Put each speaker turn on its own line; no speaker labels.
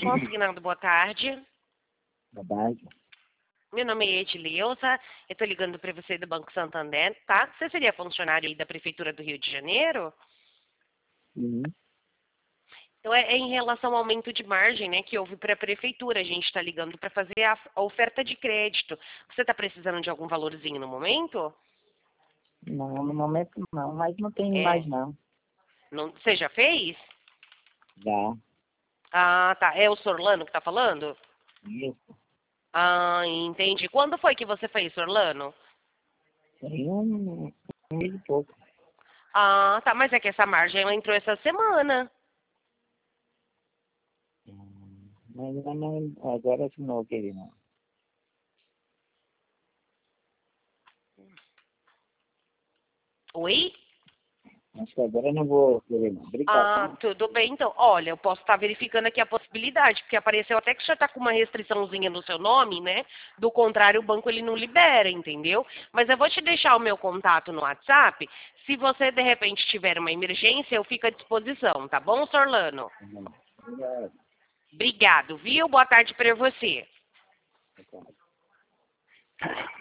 Consignado, boa tarde.
Boa tarde.
Meu nome é Edileuza, eu estou ligando para você do Banco Santander, tá? Você seria funcionário aí da Prefeitura do Rio de Janeiro?
Uhum.
Então é em relação ao aumento de margem, né, que houve para a Prefeitura. A gente está ligando para fazer a oferta de crédito. Você está precisando de algum valorzinho no momento?
Não, no momento não, mas não tem
É.
mais não.
Não, você já fez?
Já.
Ah, tá. É o Sorlano que está falando?
Isso.
Ah, entendi. Quando foi que você fez, Sorlano?
Tem um mês e pouco.
Ah, tá. Mas é que essa margem ela entrou essa semana.
Mas não, agora acho que não vou querer não.
Oi?
Acho que agora eu não vou querer não. Obrigado.
Ah, tudo bem, então. Olha, eu posso estar verificando aqui a possibilidade, porque apareceu até que já está com uma restriçãozinha no seu nome, né? Do contrário, o banco ele não libera, entendeu? Mas eu vou te deixar o meu contato no WhatsApp. Se você, de repente, tiver uma emergência, eu fico à disposição, tá bom, Sorlano?
Obrigado.
Obrigado, viu? Boa tarde para você.
Boa tarde.